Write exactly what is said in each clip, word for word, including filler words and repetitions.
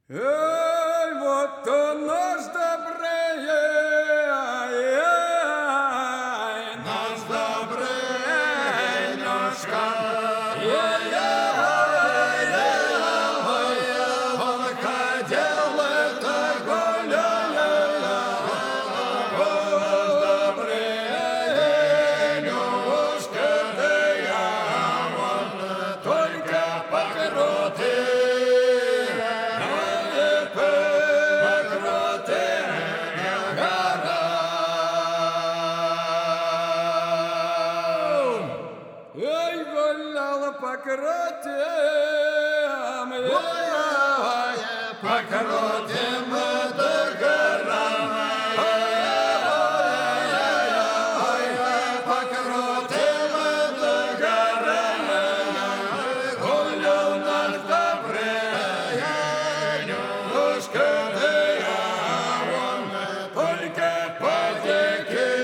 Эй, вот он наш добрый, ай, ай, наш добрый Нюшка. Он ходил это гуляя, наш добрый Нюшка, да я вот только покрутил. Эй, гуляла по крутям, ой, по крутям до горам, по крутям до горам, гулял наш добрый Нюшка, да я вон только по-дики.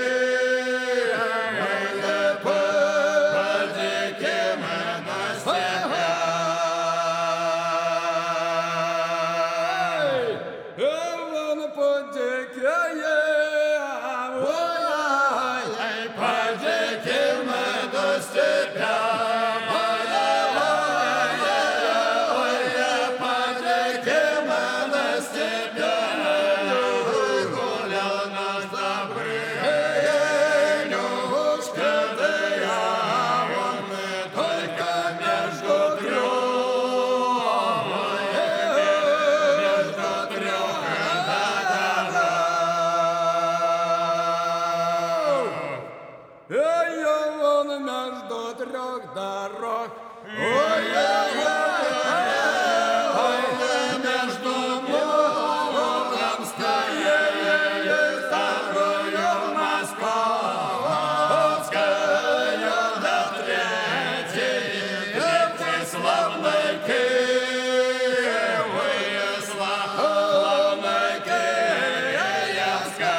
Эй, он между трех дорог, ой, ой, ой, между Муромской и второю Московской, до третьей, третьей славной Киевы, славной Киевской.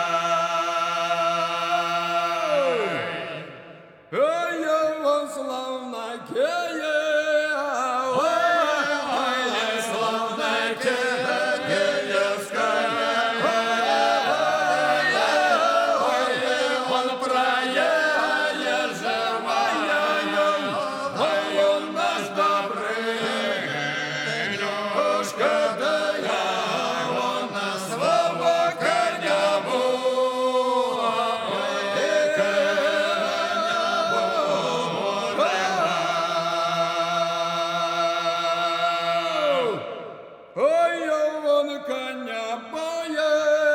Ой, он славная Киев, ой, славная Киевская, ой, он проезжая, ой, он наш добрый Нюшка, да я он на своего коня буду. Ой, он коня боя,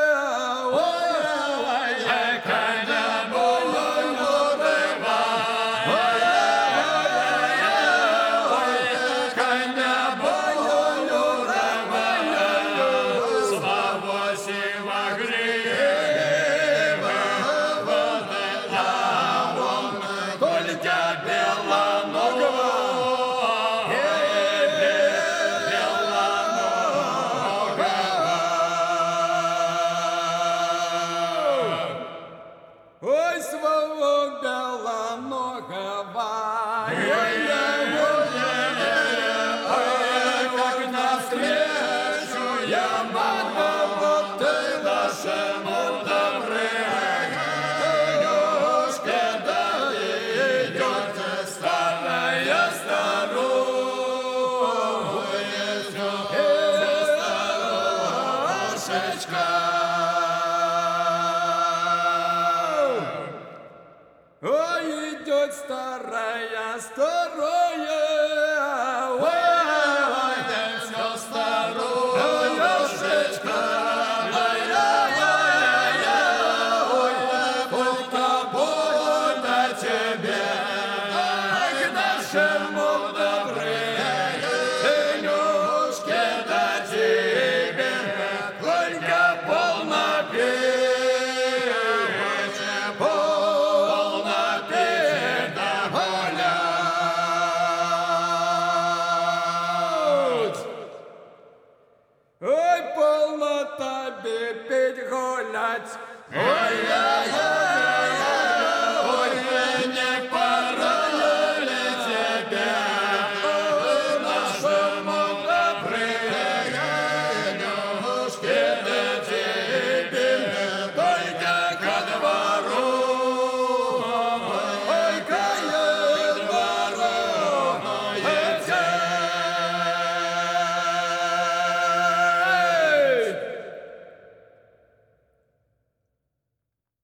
ой, коня боя, любива, ой, коня боя, любива, слава сила гривы, вот это он, только белоногого. Ой, своего белоногого, как навстречу я могу, вот ты нашему добрый Нюшке, да идет старая старушечка. Ой, идет старая, старая, ой, все старушечка, ой, только больно тебе, к нашему добрый Нюшке, да тебе только полно пить. Ой, полно тебе пить гулять.